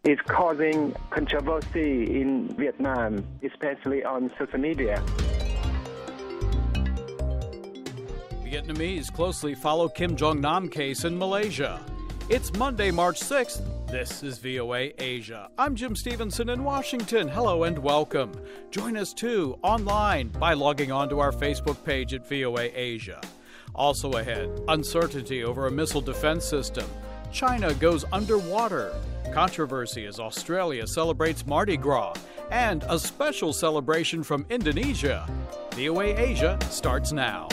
is causing controversy in Vietnam, especially on social media. Vietnamese closely follow Kim Jong-nam case in Malaysia. It's Monday, March 6th. This is VOA Asia. I'm Jim Stevenson in Washington. Hello and welcome. Join us too online by logging on to our Facebook page at VOA Asia. Also ahead, uncertainty over a missile defense system. China goes underwater. Controversy as Australia celebrates Mardi Gras. And a special celebration from Indonesia. VOA Asia starts now.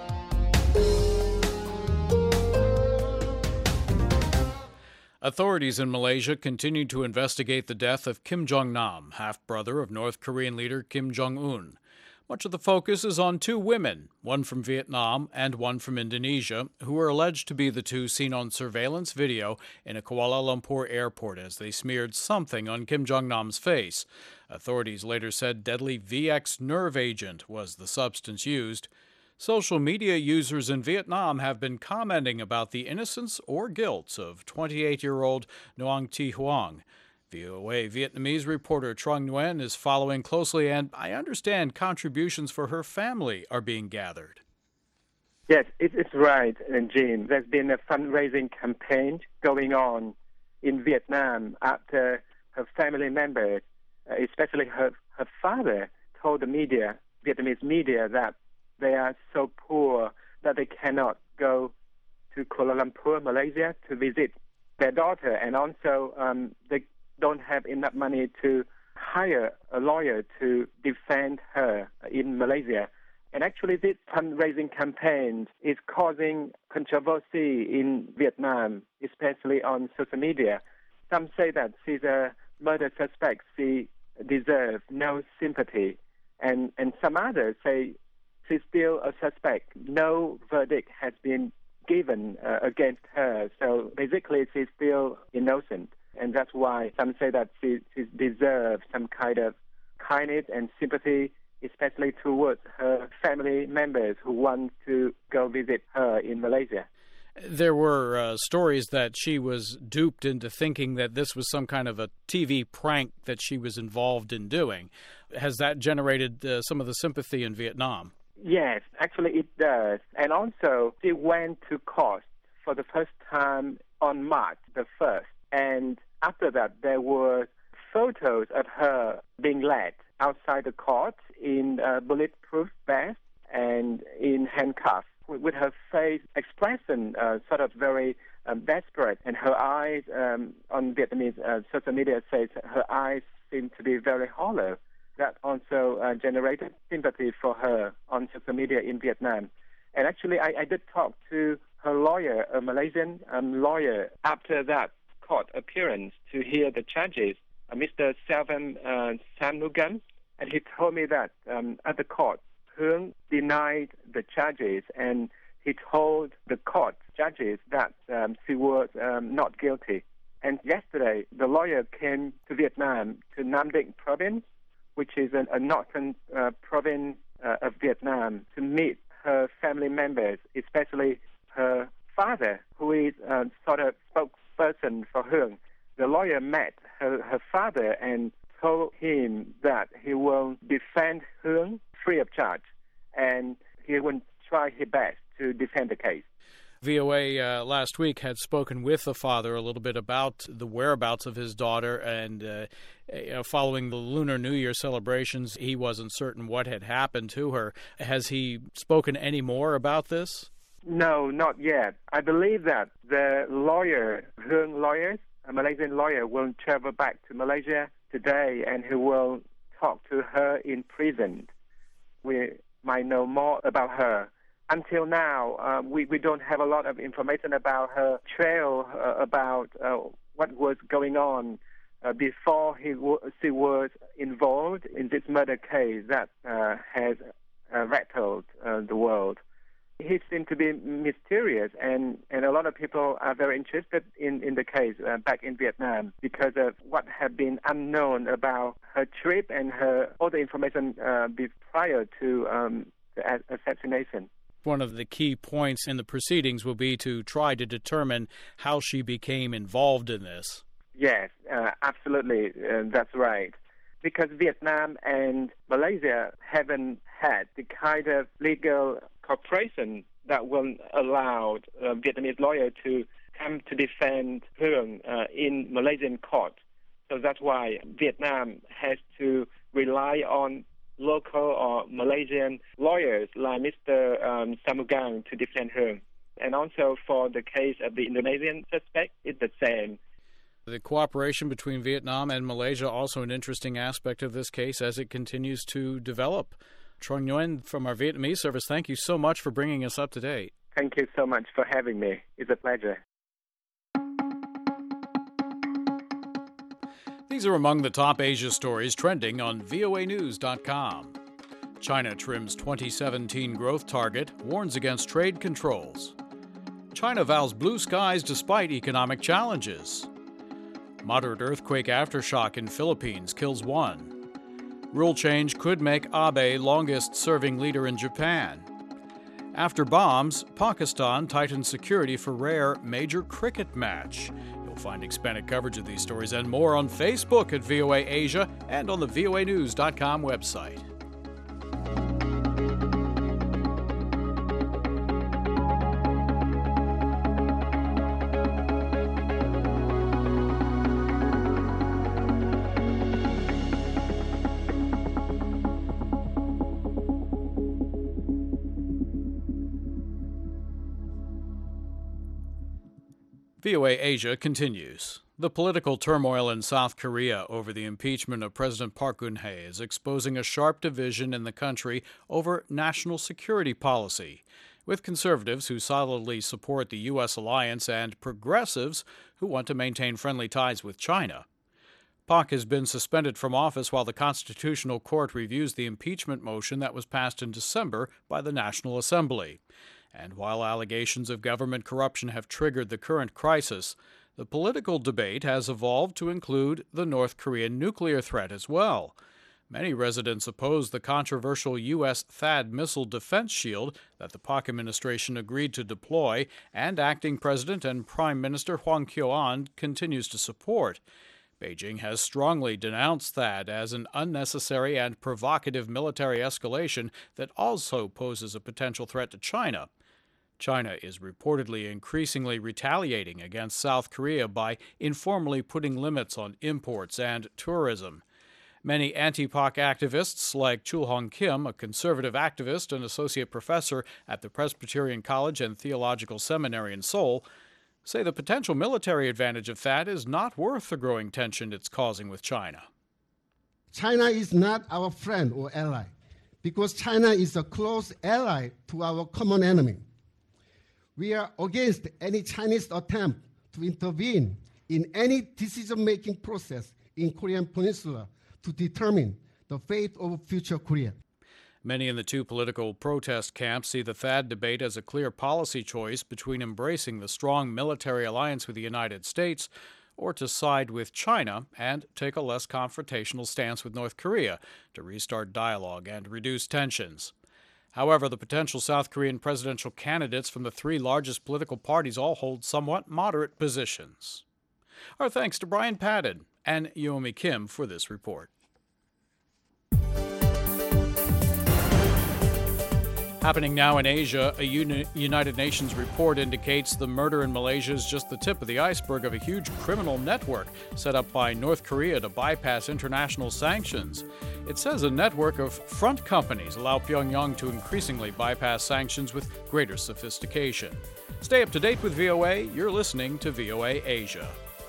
Authorities in Malaysia continue to investigate the death of Kim Jong-nam, half-brother of North Korean leader Kim Jong-un. Much of the focus is on two women, one from Vietnam and one from Indonesia, who are alleged to be the two seen on surveillance video in a Kuala Lumpur airport as they smeared something on Kim Jong-nam's face. Authorities later said deadly VX nerve agent was the substance used. Social media users in Vietnam have been commenting about the innocence or guilt of 28-year-old Nguyen Thi Huong. VOA Vietnamese reporter Truong Nguyen is following closely, and I understand contributions for her family are being gathered. Yes, it's right, Jim. There's been a fundraising campaign going on in Vietnam after her family members, especially her father, told the media, Vietnamese media, that they are so poor that they cannot go to Kuala Lumpur, Malaysia, to visit their daughter. And also, they don't have enough money to hire a lawyer to defend her in Malaysia. And actually, this fundraising campaign is causing controversy in Vietnam, especially on social media. Some say that she's a murder suspect. She deserves no sympathy. And some others say she's still a suspect. No verdict has been given against her. So basically, she's still innocent. And that's why some say that she deserves some kind of kindness and sympathy, especially towards her family members who want to go visit her in Malaysia. There were stories that she was duped into thinking that this was some kind of a TV prank that she was involved in doing. Has that generated some of the sympathy in Vietnam? Yes, actually it does. And also, she went to court for the first time on March the 1st. And after that, there were photos of her being led outside the court in a bulletproof vest and in handcuffs, with her face expression sort of very desperate. And her eyes, on Vietnamese social media says, her eyes seem to be very hollow. That also generated sympathy for her on social media in Vietnam. And actually, I did talk to her lawyer, a Malaysian lawyer, after that court appearance to hear the charges, Mr. Selvam Shanmugam, and he told me that at the court, Huong denied the charges, and he told the court judges that she was not guilty. And yesterday, the lawyer came to Vietnam, to Nam Dinh province, which is a northern province of Vietnam, to meet her family members, especially her father, who is sort of spokesperson for Huong. The lawyer met her father and told him that he will defend Huong free of charge, and he will try his best to defend the case. VOA last week had spoken with the father a little bit about the whereabouts of his daughter, and following the Lunar New Year celebrations, he wasn't certain what had happened to her. Has he spoken any more about this? No, not yet. I believe that the lawyer, Huong lawyers, a Malaysian lawyer, will travel back to Malaysia today, and he will talk to her in prison. We might know more about her. Until now, we don't have a lot of information about her trail, about what was going on before she was involved in this murder case that has rattled the world. He seemed to be mysterious, and a lot of people are very interested in the case back in Vietnam because of what had been unknown about her trip and all the information prior to the assassination. One of the key points in the proceedings will be to try to determine how she became involved in this. Yes, absolutely, that's right. Because Vietnam and Malaysia haven't had the kind of legal cooperation that will allow Vietnamese lawyers to come to defend Hương in Malaysian court. So that's why Vietnam has to rely on local or Malaysian lawyers like Mr. Samugang to defend Hương. And also for the case of the Indonesian suspect, it's the same. The cooperation between Vietnam and Malaysia also an interesting aspect of this case as it continues to develop. Truong Nguyen from our Vietnamese service, thank you so much for bringing us up to date. Thank you so much for having me. It's a pleasure. These are among the top Asia stories trending on voanews.com. China trims 2017 growth target, warns against trade controls. China vows blue skies despite economic challenges. Moderate earthquake aftershock in Philippines kills one. Rule change could make Abe longest-serving leader in Japan. After bombs, Pakistan tightens security for rare major cricket match. You'll find expanded coverage of these stories and more on Facebook at VOA Asia and on the voanews.com website. VOA Asia continues. The political turmoil in South Korea over the impeachment of President Park Geun-hye is exposing a sharp division in the country over national security policy, with conservatives who solidly support the U.S. alliance and progressives who want to maintain friendly ties with China. Park has been suspended from office while the Constitutional Court reviews the impeachment motion that was passed in December by the National Assembly. And while allegations of government corruption have triggered the current crisis, the political debate has evolved to include the North Korean nuclear threat as well. Many residents oppose the controversial U.S. THAAD missile defense shield that the Park administration agreed to deploy, and acting President and Prime Minister Hwang Kyo-ahn continues to support. Beijing has strongly denounced THAAD as an unnecessary and provocative military escalation that also poses a potential threat to China. China is reportedly increasingly retaliating against South Korea by informally putting limits on imports and tourism. Many anti-Pak activists, like Chul Hong Kim, a conservative activist and associate professor at the Presbyterian College and Theological Seminary in Seoul, say the potential military advantage of THAAD is not worth the growing tension it's causing with China. China is not our friend or ally, because China is a close ally to our common enemy. We are against any Chinese attempt to intervene in any decision-making process in Korean Peninsula to determine the fate of future Korea. Many in the two political protest camps see the THAAD debate as a clear policy choice between embracing the strong military alliance with the United States or to side with China and take a less confrontational stance with North Korea to restart dialogue and reduce tensions. However, the potential South Korean presidential candidates from the three largest political parties all hold somewhat moderate positions. Our thanks to Brian Padden and Yomi Kim for this report. Happening now in Asia, a United Nations report indicates the murder in Malaysia is just the tip of the iceberg of a huge criminal network set up by North Korea to bypass international sanctions. It says a network of front companies allow Pyongyang to increasingly bypass sanctions with greater sophistication. Stay up to date with VOA. You're listening to VOA Asia.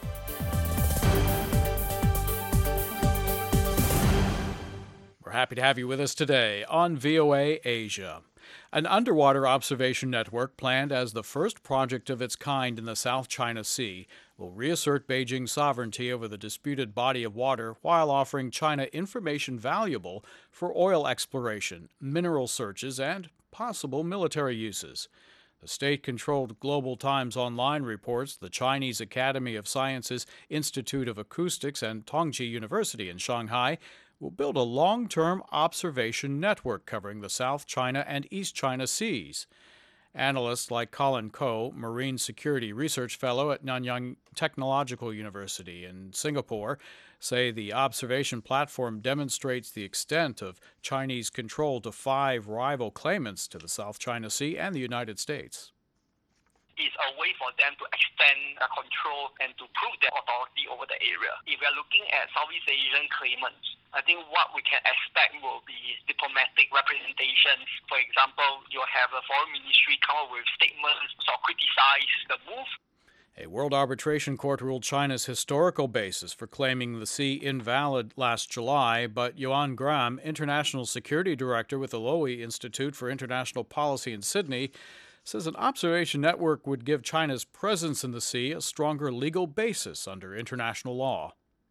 We're happy to have you with us today on VOA Asia. An underwater observation network planned as the first project of its kind in the South China Sea will reassert Beijing's sovereignty over the disputed body of water while offering China information valuable for oil exploration, mineral searches, and possible military uses. The state-controlled Global Times Online reports the Chinese Academy of Sciences Institute of Acoustics and Tongji University in Shanghai will build a long-term observation network covering the South China and East China Seas. Analysts like Colin Koh, Marine Security Research Fellow at Nanyang Technological University in Singapore, say the observation platform demonstrates the extent of Chinese control to 5 rival claimants to the South China Sea and the United States. It's a way for them to extend control and to prove their authority over the area. If we are looking at Southeast Asian claimants, I think what we can expect will be diplomatic representations. For example, you'll have the foreign ministry come up with statements or criticize the move. A World Arbitration Court ruled China's historical basis for claiming the sea invalid last July, but Yuan Graham, International Security Director with the Lowy Institute for International Policy in Sydney, says an observation network would give China's presence in the sea a stronger legal basis under international law.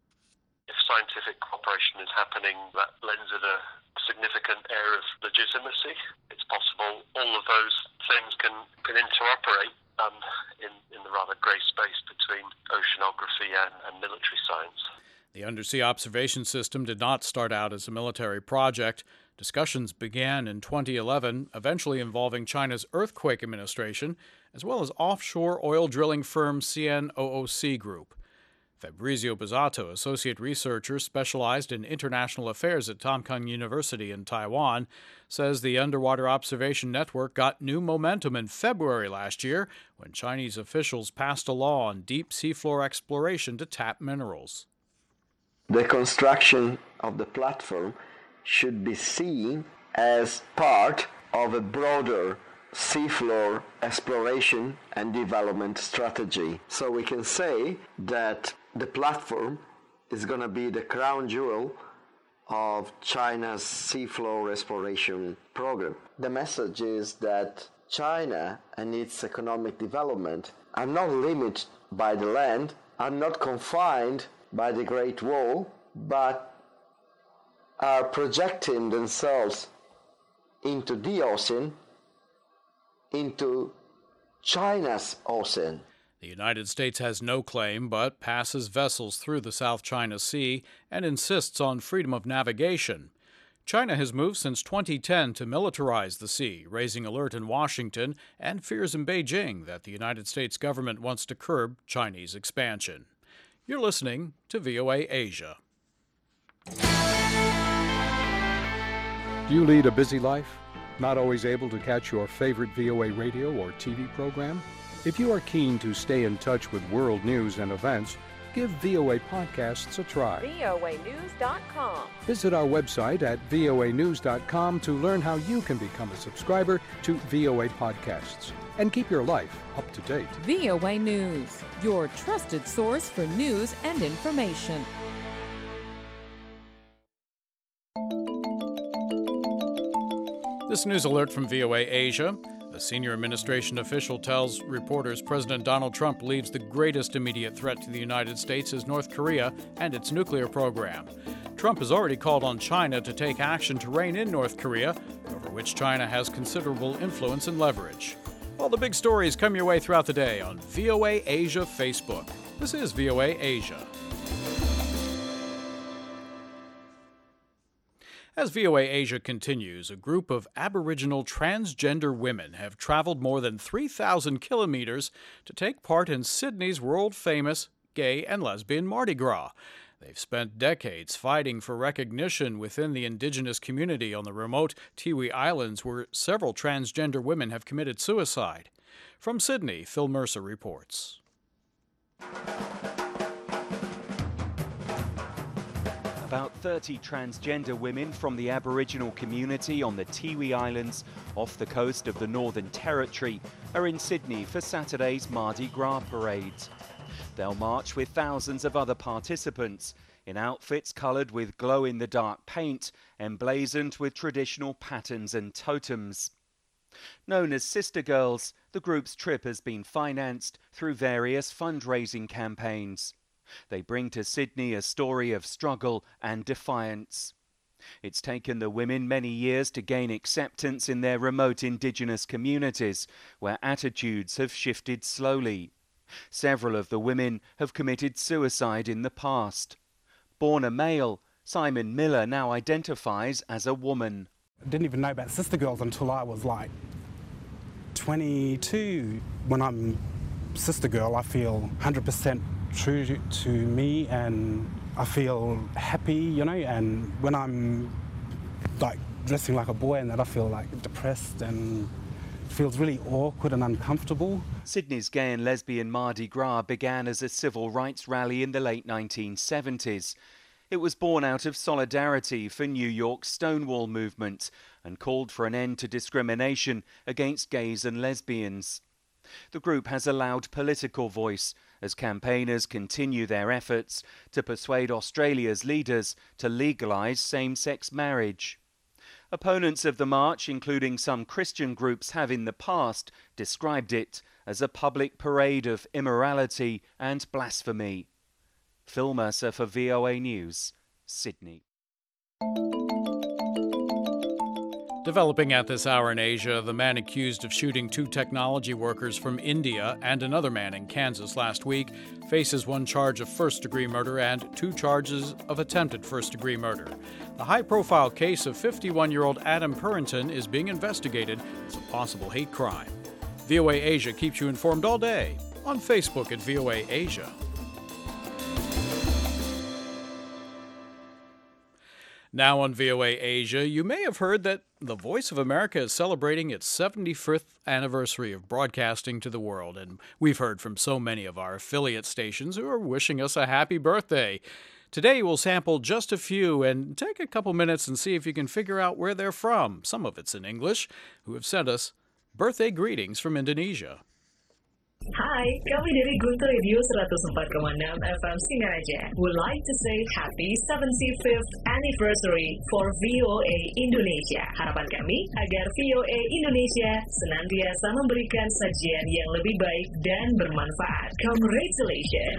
If scientific cooperation is happening, that lends it a significant air of legitimacy. It's possible all of those things can interoperate in the rather grey space between oceanography and military science. The undersea observation system did not start out as a military project. Discussions began in 2011, eventually involving China's Earthquake Administration, as well as offshore oil drilling firm CNOOC Group. Fabrizio Bozzato, associate researcher specialized in international affairs at Tamkang University in Taiwan, says the underwater observation network got new momentum in February last year when Chinese officials passed a law on deep seafloor exploration to tap minerals. The construction of the platform should be seen as part of a broader seafloor exploration and development strategy. So we can say that the platform is going to be the crown jewel of China's seafloor exploration program. The message is that China and its economic development are not limited by the land, are not confined by the Great Wall, but are projecting themselves into the ocean, into China's ocean. The United States has no claim but passes vessels through the South China Sea and insists on freedom of navigation. China has moved since 2010 to militarize the sea, raising alert in Washington and fears in Beijing that the United States government wants to curb Chinese expansion. You're listening to VOA Asia. Do you lead a busy life? Not always able to catch your favorite VOA radio or TV program? If you are keen to stay in touch with world news and events, give VOA Podcasts a try. voanews.com. Visit our website at voanews.com to learn how you can become a subscriber to VOA Podcasts and keep your life up to date. VOA News, your trusted source for news and information. This news alert from VOA Asia. A senior administration official tells reporters President Donald Trump believes the greatest immediate threat to the United States is North Korea and its nuclear program. Trump has already called on China to take action to rein in North Korea, over which China has considerable influence and leverage. All the big stories come your way throughout the day on VOA Asia Facebook. This is VOA Asia. As VOA Asia continues, a group of Aboriginal transgender women have traveled more than 3,000 kilometers to take part in Sydney's world-famous gay and lesbian Mardi Gras. They've spent decades fighting for recognition within the indigenous community on the remote Tiwi Islands, where several transgender women have committed suicide. From Sydney, Phil Mercer reports. About 30 transgender women from the Aboriginal community on the Tiwi Islands off the coast of the Northern Territory are in Sydney for Saturday's Mardi Gras parade. They'll march with thousands of other participants in outfits coloured with glow-in-the-dark paint, emblazoned with traditional patterns and totems. Known as Sister Girls, the group's trip has been financed through various fundraising campaigns. They bring to Sydney a story of struggle and defiance. It's taken the women many years to gain acceptance in their remote indigenous communities, where attitudes have shifted slowly. Several of the women have committed suicide in the past. Born a male, Simon Miller now identifies as a woman. I didn't even know about Sister Girls until I was like 22, when I'm sister girl, I feel 100% true to me, and I feel happy, and when I'm like dressing like a boy and that, I feel like depressed and feels really awkward and uncomfortable. Sydney's gay and lesbian Mardi Gras began as a civil rights rally in the late 1970s. It was born out of solidarity for New York's Stonewall movement and called for an end to discrimination against gays and lesbians. The group has a loud political voice as campaigners continue their efforts to persuade Australia's leaders to legalise same-sex marriage. Opponents of the march, including some Christian groups, have in the past described it as a public parade of immorality and blasphemy. Phil Mercer for VOA News, Sydney. Developing at this hour in Asia, the man accused of shooting 2 technology workers from India and another man in Kansas last week faces 1 charge of first-degree murder and 2 charges of attempted first-degree murder. The high-profile case of 51-year-old Adam Purinton is being investigated as a possible hate crime. VOA Asia keeps you informed all day on Facebook at VOA Asia. Now on VOA Asia, you may have heard that the Voice of America is celebrating its 75th anniversary of broadcasting to the world, and we've heard from so many of our affiliate stations who are wishing us a happy birthday. Today we'll sample just a few and take a couple minutes and see if you can figure out where they're from. Some of it's in English, who have sent us birthday greetings from Indonesia. Hai, kami dari Guntur Radio 104,6 FM Singaraja would like to say happy 75th anniversary for VOA Indonesia. Harapan kami agar VOA Indonesia senantiasa memberikan sajian yang lebih baik dan bermanfaat. Congratulations!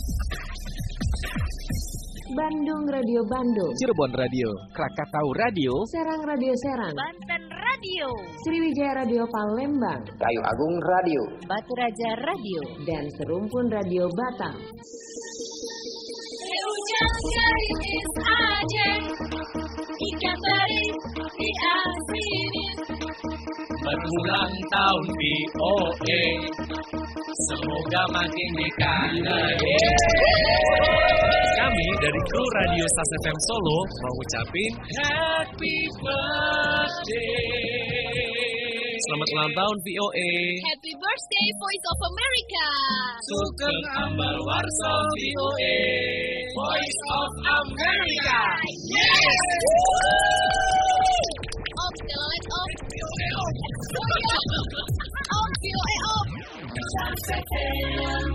Bandung Radio Bandung, Cirebon Radio, Krakatau Radio, Serang Radio Serang, Banten Radio, Sriwijaya Radio Palembang, Kayu Agung Radio, Batu Raja Radio, dan Serumpun Radio Batam. Hujan gerimis Aceh, ikan teri di Asirin. Berulang tahun VOA, semoga makin dikangenin. Kami dari kru Radio Sas FM Solo mau ucapin Happy Birthday. Selamat ulang tahun VOA. Happy Birthday Voice of America. Sugeng Ambal Warso VOA, Voice of America. Yes. Op, telolet op. Op, VOA op. Sas FM.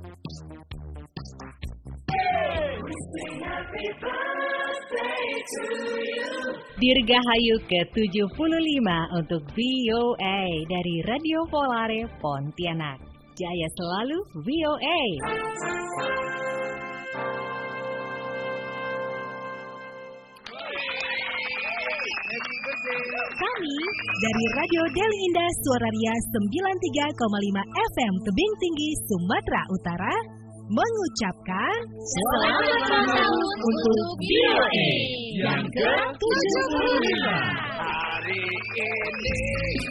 Dirgahayu ke-75 untuk VOA dari Radio Volare Pontianak. Jaya selalu VOA. Kami dari Radio Deli Indah Suararia 93,5 FM Tebing Tinggi, Sumatera Utara mengucapkan selamat ulang tahun untuk VOA yang ke-75. Hari ini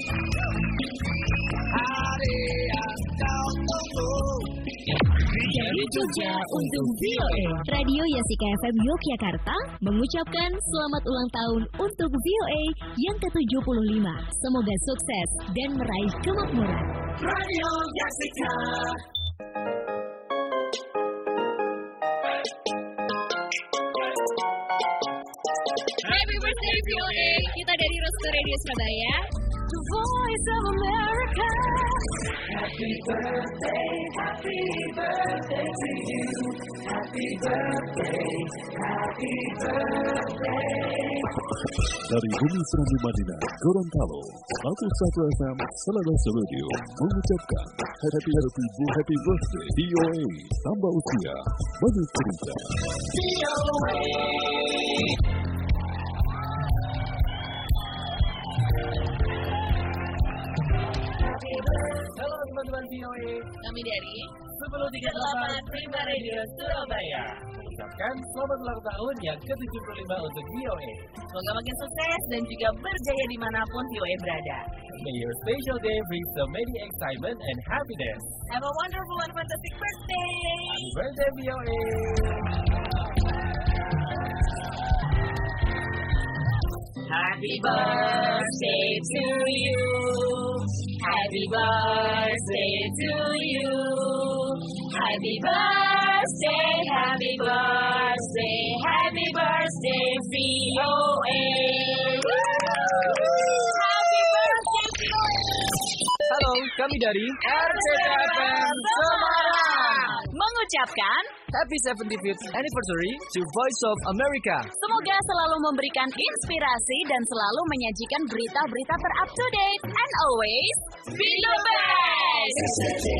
hari yang kau tunggu. Dari Jogja untuk VOA, Radio Yasika FM Yogyakarta mengucapkan selamat ulang tahun untuk VOA yang ke-75. Semoga sukses dan meraih kemakmuran. Radio Yasika. Happy birthday VOA. Kita dari Roster Radio Surabaya, The Voice of America. Happy birthday to you. Happy birthday, happy birthday. Dari Bumi Serambi Madinah, Gorontalo, 101 FM, Selabasa Radio mengucapkan happy birthday VOA, tambah usia, banyak cerita. VOA. Halo teman-teman VOA. Kami dari 1038 Prima Radio Surabaya. mengucapkan selamat ulang tahun yang ke-75 untuk VOA. Semoga makin sukses dan juga berjaya dimanapun VOA berada. May your special day bring so many excitement and happiness. Have a wonderful and fantastic birthday! Happy birthday, VOA! Happy birthday to you. Happy birthday to you. Happy birthday, happy birthday, happy birthday, VOA. Happy birthday, VOA. Halo, kami dari RCTFM Semarang mengucapkan Happy 75th Anniversary to Voice of America. Semoga selalu memberikan inspirasi dan selalu menyajikan berita-berita ter-up-to-date. And always, be the best!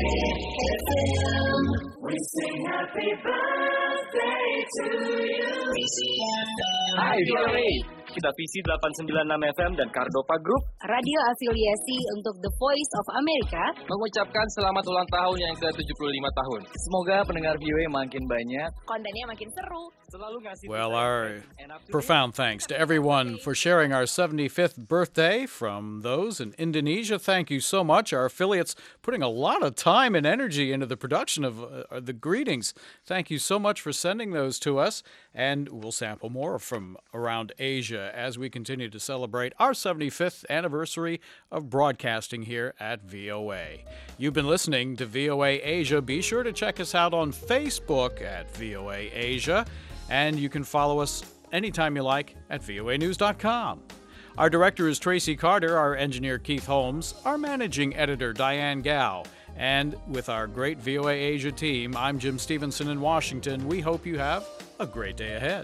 We sing happy birthday to you. Hai VOA, kita visi 896 FM dan Cardopa Group, radio afiliasi untuk The Voice of America, mengucapkan selamat ulang tahun yang ke-75 tahun. Semoga pendengar VOA makin banyak, kontennya makin seru. Well, our profound thanks to everyone for sharing our 75th birthday. From those in Indonesia, thank you so much. Our affiliates putting a lot of time and energy into the production of the greetings. Thank you so much for sending those to us. And we'll sample more from around Asia as we continue to celebrate our 75th anniversary of broadcasting here at VOA. You've been listening to VOA Asia. Be sure to check us out on Facebook at VOA Asia. And you can follow us anytime you like at voanews.com. Our director is Tracy Carter, our engineer Keith Holmes, our managing editor Diane Gao. And with our great VOA Asia team, I'm Jim Stevenson in Washington. We hope you have a great day ahead.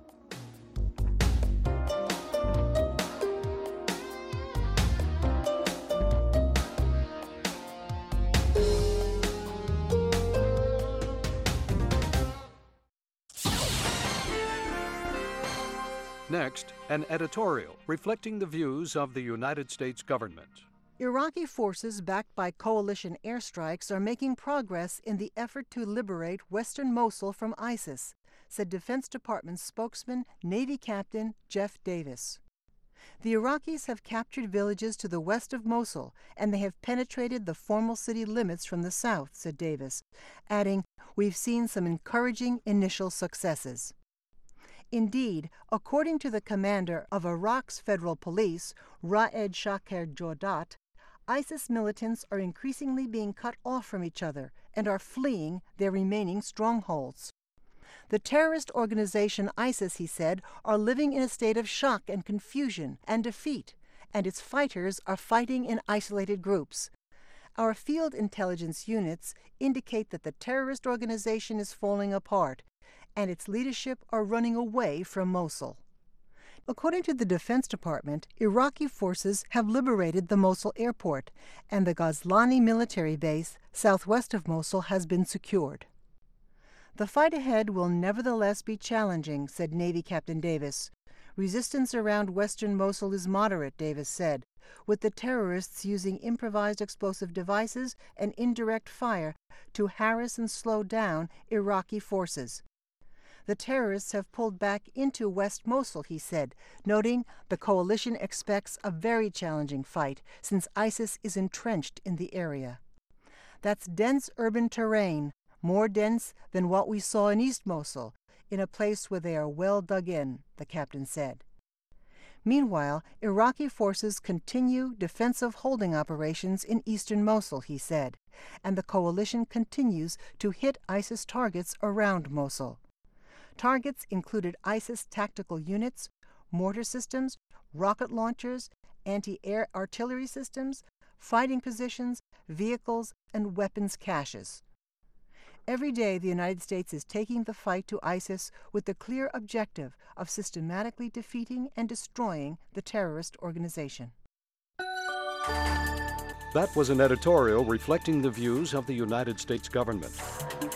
Next, an editorial reflecting the views of the United States government. Iraqi forces backed by coalition airstrikes are making progress in the effort to liberate western Mosul from ISIS, said Defense Department spokesman Navy Captain Jeff Davis. The Iraqis have captured villages to the west of Mosul, and they have penetrated the formal city limits from the south, said Davis, adding, "We've seen some encouraging initial successes." Indeed, according to the commander of Iraq's federal police, Raed Shaker Jordat, ISIS militants are increasingly being cut off from each other and are fleeing their remaining strongholds. The terrorist organization ISIS, he said, are living in a state of shock and confusion and defeat, and its fighters are fighting in isolated groups. Our field intelligence units indicate that the terrorist organization is falling apart, and its leadership are running away from Mosul. According to the Defense Department, Iraqi forces have liberated the Mosul airport, and the Ghazlani military base southwest of Mosul has been secured. The fight ahead will nevertheless be challenging, said Navy Captain Davis. Resistance around western Mosul is moderate, Davis said, with the terrorists using improvised explosive devices and indirect fire to harass and slow down Iraqi forces. The terrorists have pulled back into West Mosul, he said, noting the coalition expects a very challenging fight since ISIS is entrenched in the area. That's dense urban terrain, more dense than what we saw in East Mosul, in a place where they are well dug in, the captain said. Meanwhile, Iraqi forces continue defensive holding operations in eastern Mosul, he said, and the coalition continues to hit ISIS targets around Mosul. Targets included ISIS tactical units, mortar systems, rocket launchers, anti-air artillery systems, fighting positions, vehicles, and weapons caches. Every day, the United States is taking the fight to ISIS with the clear objective of systematically defeating and destroying the terrorist organization. That was an editorial reflecting the views of the United States government.